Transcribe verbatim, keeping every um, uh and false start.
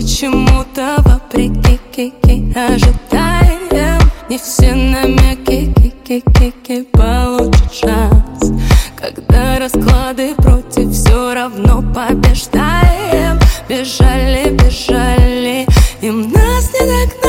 почему-то вопреки ожидаем. Не все намеки получат шанс. Когда расклады против, все равно побеждаем. Бежали, бежали, им нас не догнать.